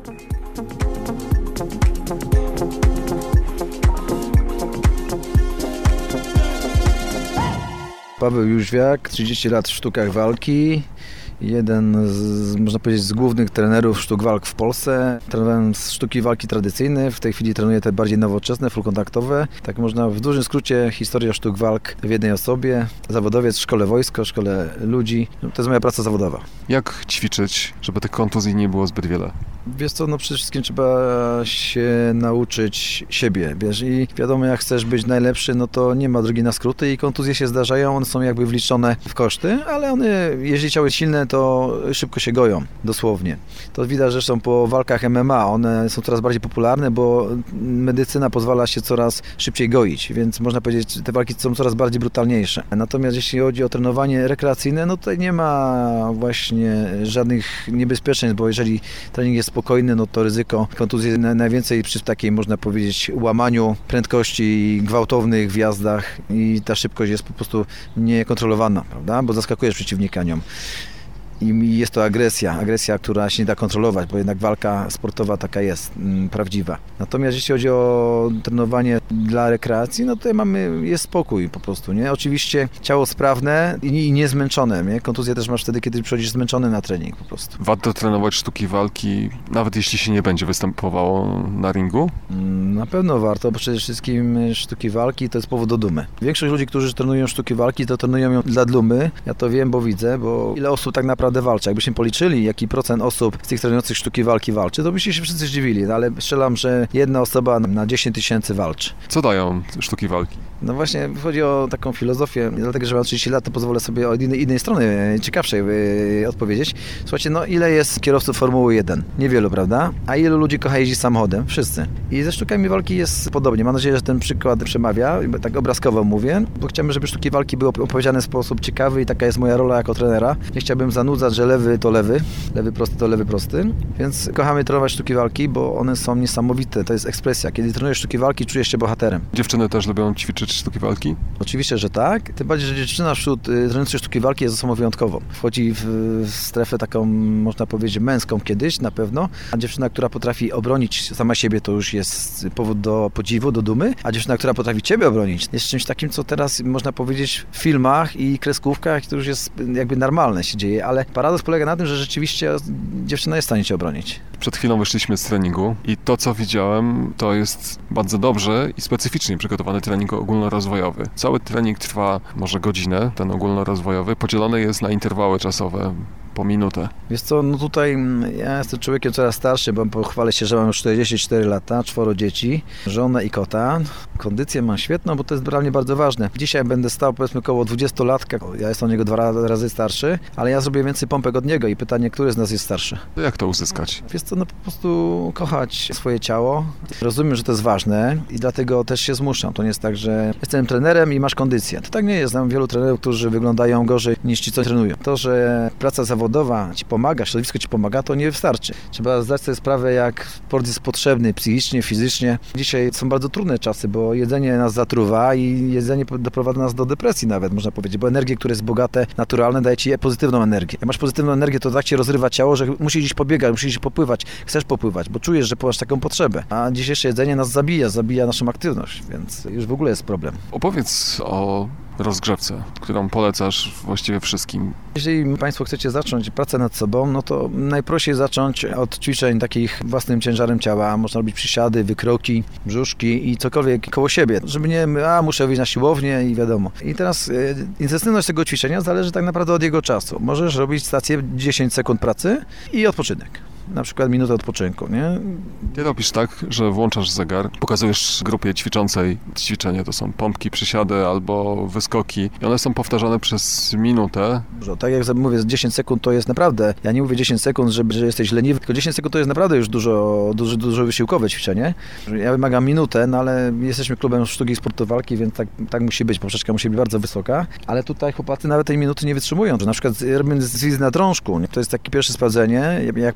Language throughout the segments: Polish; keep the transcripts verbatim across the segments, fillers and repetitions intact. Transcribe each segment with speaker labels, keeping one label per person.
Speaker 1: Paweł Jóźwiak, trzydzieści lat w sztukach walki. Jeden z, można powiedzieć, z głównych trenerów sztuk walk w Polsce. Trenowałem sztuki walki tradycyjne, w tej chwili trenuję te bardziej nowoczesne, fullkontaktowe. Tak można w dużym skrócie historia sztuk walk w jednej osobie. Zawodowiec w szkole wojsko, w szkole ludzi. To jest moja praca zawodowa.
Speaker 2: Jak ćwiczyć, żeby tych kontuzji nie było zbyt wiele?
Speaker 1: Wiesz co, no przede wszystkim trzeba się nauczyć siebie, wiesz, i wiadomo, jak chcesz być najlepszy, no to nie ma drogi na skróty i kontuzje się zdarzają, one są jakby wliczone w koszty, ale one, jeżeli ciało jest silne, to szybko się goją, dosłownie. To widać zresztą po walkach M M A, one są coraz bardziej popularne, bo medycyna pozwala się coraz szybciej goić, więc można powiedzieć, że te walki są coraz bardziej brutalniejsze. Natomiast jeśli chodzi o trenowanie rekreacyjne, no tutaj nie ma właśnie żadnych niebezpieczeństw, bo jeżeli trening jest spokojny, no to ryzyko kontuzji najwięcej przy takiej, można powiedzieć, łamaniu prędkości, gwałtownych wjazdach i ta szybkość jest po prostu niekontrolowana, prawda, bo zaskakujesz przeciwnika nią. I jest to agresja, agresja, która się nie da kontrolować, bo jednak walka sportowa taka jest, m, prawdziwa. Natomiast jeśli chodzi o trenowanie dla rekreacji, no tutaj mamy, jest spokój po prostu, nie? Oczywiście ciało sprawne i, i niezmęczone, nie? Kontuzję też masz wtedy, kiedy przychodzisz zmęczony na trening po prostu.
Speaker 2: Warto trenować sztuki walki, nawet jeśli się nie będzie występowało na ringu?
Speaker 1: Na pewno warto, bo przede wszystkim sztuki walki to jest powód do dumy. Większość ludzi, którzy trenują sztuki walki, to trenują ją dla dumy. Ja to wiem, bo widzę, bo ile osób tak naprawdę walczy. Jakbyśmy policzyli, jaki procent osób z tych trenujących sztuki walki walczy, to byście się wszyscy zdziwili, no, ale strzelam, że jedna osoba na dziesięć tysięcy walczy.
Speaker 2: Co dają sztuki walki?
Speaker 1: No właśnie, chodzi o taką filozofię, dlatego, że mam trzydzieści lat, to pozwolę sobie od innej, innej strony, ciekawszej yy, odpowiedzieć. Słuchajcie, no ile jest kierowców Formuły jeden? Niewielu, prawda? A ilu ludzi kocha jeździć samochodem? Wszyscy. I ze sztukami walki jest podobnie. Mam nadzieję, że ten przykład przemawia, tak obrazkowo mówię, bo chciałbym, żeby sztuki walki były opowiedziane w sposób ciekawy i taka jest moja rola jako trenera. Nie chciałbym zanudzać, że lewy to lewy, lewy prosty to lewy prosty, więc kochamy trenować sztuki walki, bo one są niesamowite, to jest ekspresja. Kiedy trenujesz sztuki walki, czujesz się bohaterem.
Speaker 2: Dziewczyny też lubią ćwiczyć sztuki walki?
Speaker 1: Oczywiście, że tak. Tym bardziej, że dziewczyna wśród y, trenujących sztuki walki jest osobą wyjątkową. Wchodzi w, w strefę taką, można powiedzieć, męską kiedyś na pewno, a dziewczyna, która potrafi obronić sama siebie, to już jest powód do podziwu, do dumy, a dziewczyna, która potrafi ciebie obronić, jest czymś takim, co teraz można powiedzieć w filmach i kreskówkach, to już jest jakby normalne się dzieje, ale paradoks polega na tym, że rzeczywiście dziewczyna jest w stanie cię obronić.
Speaker 2: Przed chwilą wyszliśmy z treningu i to, co widziałem, to jest bardzo dobrze i specyficznie przygotowany trening ogólnorozwojowy. Cały trening trwa może godzinę, ten ogólnorozwojowy, podzielony jest na interwały czasowe po minutę. Wiesz
Speaker 1: co, no tutaj ja jestem człowiekiem coraz starszy, bo pochwalę się, że mam już czterdzieści cztery lata, czworo dzieci, żonę i kota. Kondycję mam świetną, bo to jest dla mnie bardzo ważne. Dzisiaj będę stał powiedzmy koło dwudziestolatka, ja jestem od niego dwa razy starszy, ale ja zrobię więcej pompek od niego i pytanie, który z nas jest starszy?
Speaker 2: To jak to uzyskać?
Speaker 1: Wiesz co, no po prostu kochać swoje ciało. Rozumiem, że to jest ważne i dlatego też się zmuszam. To nie jest tak, że jestem trenerem i masz kondycję. To tak nie jest. Znam wielu trenerów, którzy wyglądają gorzej niż ci, co trenują. To, że praca zawodowa ci pomaga, środowisko ci pomaga, to nie wystarczy. Trzeba zdać sobie sprawę, jak sport jest potrzebny psychicznie, fizycznie. Dzisiaj są bardzo trudne czasy, bo jedzenie nas zatruwa i jedzenie doprowadza nas do depresji nawet, można powiedzieć, bo energie, które jest bogate, naturalne, daje ci pozytywną energię. Jak masz pozytywną energię, to tak cię rozrywa ciało, że musisz iść pobiegać, musisz iść popływać, chcesz popływać, bo czujesz, że masz taką potrzebę. A dzisiejsze jedzenie nas zabija, zabija naszą aktywność, więc już w ogóle jest problem.
Speaker 2: Opowiedz o rozgrzewce, którą polecasz właściwie wszystkim.
Speaker 1: Jeżeli Państwo chcecie zacząć pracę nad sobą, no to najprościej zacząć od ćwiczeń takich własnym ciężarem ciała. Można robić przysiady, wykroki, brzuszki i cokolwiek koło siebie, żeby nie, a muszę wyjść na siłownię i wiadomo. I teraz y, intensywność tego ćwiczenia zależy tak naprawdę od jego czasu. Możesz robić stację dziesięć sekund pracy i odpoczynek. Na przykład minutę odpoczynku, nie?
Speaker 2: Ty robisz tak, że włączasz zegar, pokazujesz grupie ćwiczącej ćwiczenie, to są pompki, przysiady albo wyskoki i one są powtarzane przez minutę.
Speaker 1: Dużo. Tak jak mówię, dziesięć sekund to jest naprawdę, ja nie mówię dziesięć sekund, że, że jesteś leniwy, tylko dziesięć sekund to jest naprawdę już dużo, dużo, dużo wysiłkowe ćwiczenie. Ja wymagam minutę, no ale jesteśmy klubem sztuki i sportu walki, więc tak, tak musi być, poprzeczka musi być bardzo wysoka, ale tutaj chłopacy nawet tej minuty nie wytrzymują, że na przykład robimy zwizję na drążku, nie? To jest takie pierwsze sprawdzenie, jak Państwo chcecie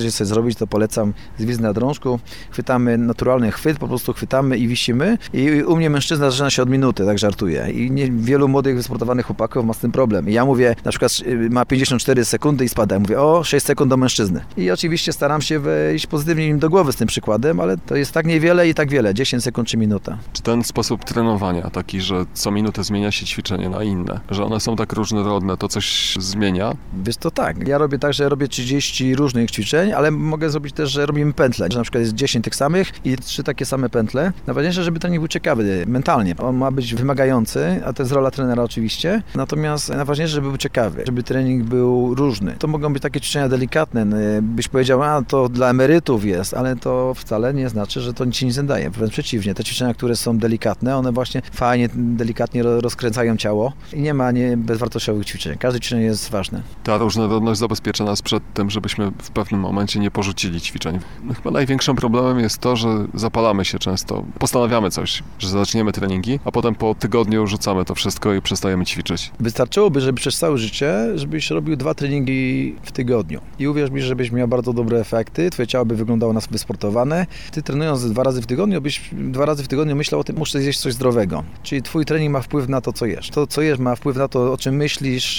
Speaker 1: chcecie sobie zrobić, to polecam zwis na drążku. Chwytamy naturalny chwyt, po prostu chwytamy i wisimy. I u mnie mężczyzna zaczyna się od minuty, tak żartuję. I nie, wielu młodych, wysportowanych chłopaków ma z tym problem. I ja mówię, na przykład ma pięćdziesiąt cztery sekundy i spada. Ja mówię, o, sześć sekund do mężczyzny. I oczywiście staram się wejść pozytywnie im do głowy z tym przykładem, ale to jest tak niewiele i tak wiele, dziesięć sekund czy minuta.
Speaker 2: Czy ten sposób trenowania, taki, że co minutę zmienia się ćwiczenie na inne, że one są tak różnorodne, to coś zmienia?
Speaker 1: Wiesz, to tak. Ja robię tak, że robię trzydzieści różnych ćwiczeń, ale mogę zrobić też, że robimy pętle, że na przykład jest dziesięć tych samych i trzy takie same pętle. Najważniejsze, żeby trening był ciekawy mentalnie. On ma być wymagający, a to jest rola trenera oczywiście, natomiast najważniejsze, żeby był ciekawy, żeby trening był różny. To mogą być takie ćwiczenia delikatne. Byś powiedział, a to dla emerytów jest, ale to wcale nie znaczy, że to ci nic nie daje. Wręcz przeciwnie. Te ćwiczenia, które są delikatne, one właśnie fajnie, delikatnie rozkręcają ciało i nie ma nie bezwartościowych ćwiczeń. Każde ćwiczenie jest ważne.
Speaker 2: Ta różnorodność zabezpiecza nas przed tym, żebyśmy w pewnym momencie nie porzucili ćwiczeń. No, chyba największym problemem jest to, że zapalamy się często. Postanawiamy coś, że zaczniemy treningi, a potem po tygodniu rzucamy to wszystko i przestajemy ćwiczyć.
Speaker 1: Wystarczyłoby, żeby przez całe życie, żebyś robił dwa treningi w tygodniu. I uwierz mi, żebyś miał bardzo dobre efekty, twoje ciało by wyglądało na wysportowane. Ty trenując dwa razy w tygodniu, byś dwa razy w tygodniu myślał o tym, muszę zjeść coś zdrowego. Czyli twój trening ma wpływ na to, co jesz. To, co jesz, ma wpływ na to, o czym myślisz,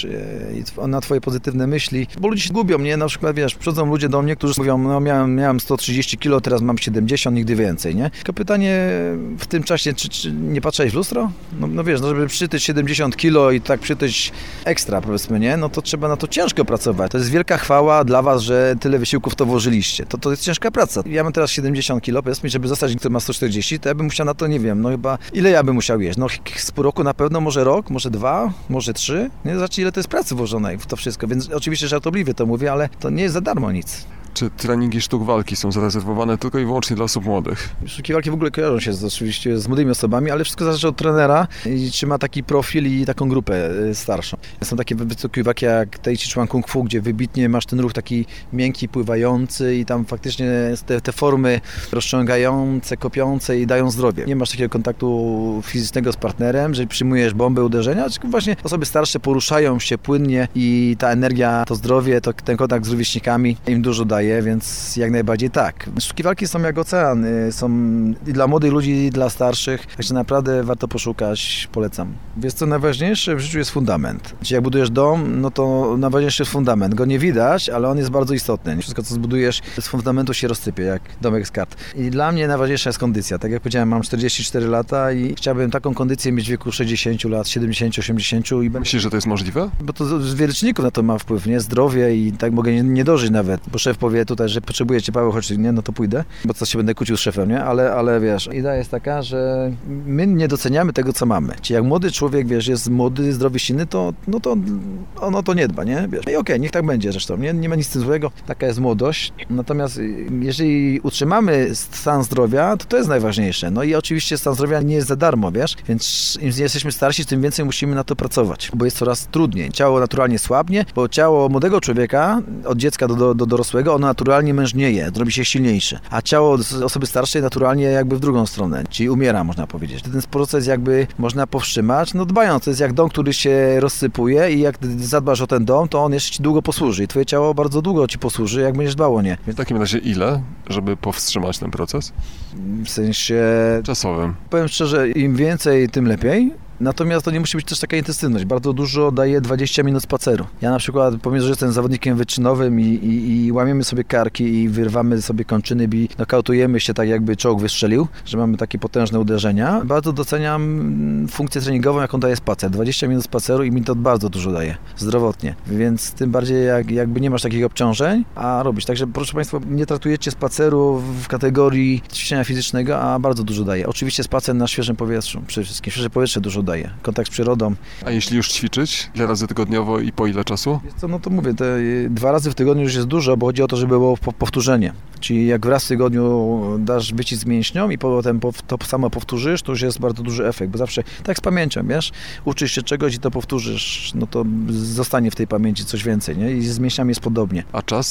Speaker 1: na twoje pozytywne myśli. Bo ludzie się gubią, nie? Na przykład, wiesz, przychodzą ludzie do mnie, którzy mówią, no miałem, miałem sto trzydzieści kilo, teraz mam siedemdziesiąt, nigdy więcej, nie? Tylko pytanie w tym czasie, czy, czy nie patrzyłeś w lustro? No, no wiesz, no żeby przytyć siedemdziesiąt kilo i tak przytyć ekstra, powiedzmy, nie? No to trzeba na to ciężko pracować. To jest wielka chwała dla was, że tyle wysiłków to włożyliście. To, to jest ciężka praca. Ja mam teraz siedemdziesiąt kilo, powiedz mi, żeby zostać, który ma sto czterdzieści, to ja bym musiał na to, nie wiem, no chyba, ile ja bym musiał jeść? No z pół roku na pewno, może rok, może dwa, może trzy. Nie? Zobaczcie, ile to jest pracy włożonej w to wszystko. Więc oczywiście żartobliwie to mówię, ale to nie jest za darmo nic.
Speaker 2: Czy treningi sztuk walki są zarezerwowane tylko i wyłącznie dla osób młodych?
Speaker 1: Sztuki walki w ogóle kojarzą się z, oczywiście z młodymi osobami, ale wszystko zależy od trenera i czy ma taki profil i taką grupę starszą. Są takie sztuki walki jak Tai Chi Chuan Kung Fu, gdzie wybitnie masz ten ruch taki miękki, pływający i tam faktycznie te, te formy rozciągające, kopiące i dają zdrowie. Nie masz takiego kontaktu fizycznego z partnerem, że przyjmujesz bombę uderzenia, tylko właśnie osoby starsze poruszają się płynnie i ta energia, to zdrowie, to ten kontakt z rówieśnikami im dużo daje. Więc jak najbardziej tak. Sztuki walki są jak ocean, są i dla młodych ludzi, i dla starszych, także naprawdę warto poszukać, polecam. Wiesz co, najważniejsze w życiu jest fundament. Czyli jak budujesz dom, no to najważniejszy jest fundament. Go nie widać, ale on jest bardzo istotny. Wszystko, co zbudujesz z fundamentu się rozsypie, jak domek z kart. I dla mnie najważniejsza jest kondycja. Tak jak powiedziałem, mam czterdzieści cztery lata i chciałbym taką kondycję mieć w wieku sześćdziesiąt lat, siedemdziesiąt, osiemdziesiąt. I
Speaker 2: Myślisz, że to jest możliwe?
Speaker 1: Bo to z wielu czynników na to ma wpływ, nie? Zdrowie i tak mogę nie, nie dożyć nawet, bo szef powie tutaj, że potrzebujecie Paweł, choć nie, no to pójdę, bo co się będę kłócił z szefem, nie? Ale, ale wiesz, idea jest taka, że my nie doceniamy tego, co mamy. Czyli jak młody człowiek, wiesz, jest młody, zdrowy, silny, to no to ono to nie dba, nie? Wiesz. I okej, okay, niech tak będzie zresztą, nie? Nie ma nic z tym złego, taka jest młodość. Natomiast jeżeli utrzymamy stan zdrowia, to to jest najważniejsze. No i oczywiście stan zdrowia nie jest za darmo, wiesz? Więc im jesteśmy starsi, tym więcej musimy na to pracować, bo jest coraz trudniej. Ciało naturalnie słabnie, bo ciało młodego człowieka od dziecka do, do, do dorosłego, ono naturalnie mężnieje, robi się silniejsze, a ciało osoby starszej naturalnie jakby w drugą stronę, czyli umiera, można powiedzieć. Ten proces jakby można powstrzymać, no dbając, to jest jak dom, który się rozsypuje i jak zadbasz o ten dom, to on jeszcze ci długo posłuży i twoje ciało bardzo długo ci posłuży, jak będziesz dbał o nie.
Speaker 2: W takim razie ile, żeby powstrzymać ten proces?
Speaker 1: W sensie...
Speaker 2: czasowym.
Speaker 1: Powiem szczerze, im więcej, tym lepiej. Natomiast to nie musi być też taka intensywność. Bardzo dużo daje dwadzieścia minut spaceru. Ja na przykład, pomimo że jestem zawodnikiem wyczynowym i, i, i łamiemy sobie karki i wyrywamy sobie kończyny i nokautujemy się tak, jakby czołg wystrzelił, że mamy takie potężne uderzenia, bardzo doceniam funkcję treningową, jaką daje spacer. dwadzieścia minut spaceru i mi to bardzo dużo daje zdrowotnie. Więc tym bardziej jak, jakby nie masz takich obciążeń, a robisz. Także proszę Państwa, nie traktujecie spaceru w kategorii ćwiczenia fizycznego, a bardzo dużo daje. Oczywiście spacer na świeżym powietrzu, przede wszystkim. Świeże powietrze dużo daje. Kontakt z przyrodą.
Speaker 2: A jeśli już ćwiczyć? Ile razy tygodniowo i po ile czasu?
Speaker 1: Wiesz co, no to mówię, te dwa razy w tygodniu już jest dużo, bo chodzi o to, żeby było powtórzenie. Czyli jak raz w tygodniu dasz wycisk mięśniom i potem to samo powtórzysz, to już jest bardzo duży efekt, bo zawsze tak z pamięcią, wiesz, uczysz się czegoś i to powtórzysz, no to zostanie w tej pamięci coś więcej, nie? I z mięśniami jest podobnie.
Speaker 2: A czas?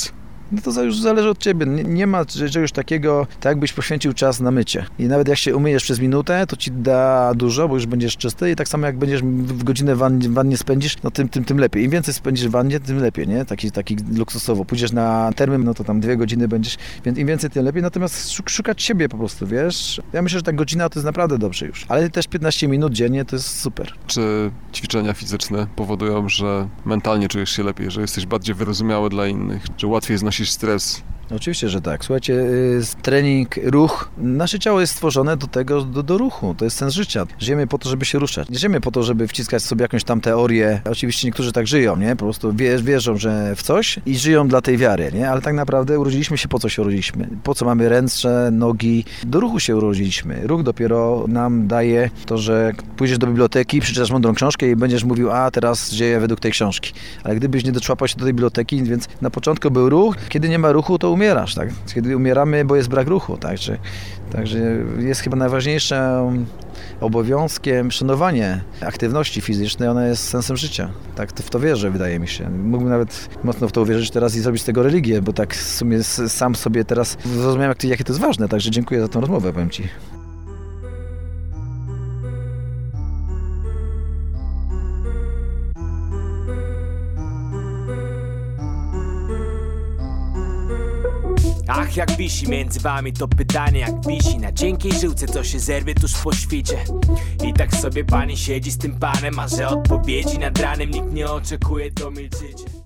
Speaker 1: No to za- już zależy od ciebie. Nie, nie ma czegoś takiego, tak jakbyś poświęcił czas na mycie. I nawet jak się umyjesz przez minutę, to ci da dużo, bo już będziesz czysty i tak samo jak będziesz w godzinę w wannie, w wannie spędzisz, no tym, tym, tym lepiej. Im więcej spędzisz w wannie, tym lepiej, nie? Taki, taki luksusowo. Pójdziesz na termy, no to tam dwie godziny będziesz, więc im więcej, tym lepiej. Natomiast szuk- szukać siebie po prostu, wiesz? Ja myślę, że ta godzina to jest naprawdę dobrze już. Ale też piętnaście minut dziennie to jest super.
Speaker 2: Czy ćwiczenia fizyczne powodują, że mentalnie czujesz się lepiej, że jesteś bardziej wyrozumiały dla innych, że łatwiej znosisz stres?
Speaker 1: Oczywiście, że tak. Słuchajcie, y, trening, ruch. Nasze ciało jest stworzone do tego, do, do ruchu. To jest sens życia. Żyjemy po to, żeby się ruszać. Nie żyjemy po to, żeby wciskać sobie jakąś tam teorię. Oczywiście niektórzy tak żyją, nie? Po prostu wier, wierzą, że w coś i żyją dla tej wiary, nie? Ale tak naprawdę urodziliśmy się, po co się urodziliśmy? Po co mamy ręce, nogi? Do ruchu się urodziliśmy. Ruch dopiero nam daje to, że pójdziesz do biblioteki, przeczytasz mądrą książkę i będziesz mówił, a teraz dzieje według tej książki. Ale gdybyś nie doczłapał się do tej biblioteki, więc na początku był ruch, kiedy nie ma ruchu, to umierasz, tak? Kiedy umieramy, bo jest brak ruchu, także, także jest chyba najważniejszym obowiązkiem szanowanie aktywności fizycznej, ona jest sensem życia. Tak, to w to wierzę, wydaje mi się. Mógłbym nawet mocno w to uwierzyć teraz i zrobić z tego religię, bo tak w sumie s- sam sobie teraz zrozumiałem, jak to, jakie to jest ważne, także dziękuję za tę rozmowę, powiem Ci.
Speaker 3: Ach, jak wisi między wami to pytanie, jak wisi na cienkiej żyłce, co się zerwie tuż po świcie. I tak sobie pani siedzi z tym panem, a że odpowiedzi nad ranem nikt nie oczekuje, to milczycie.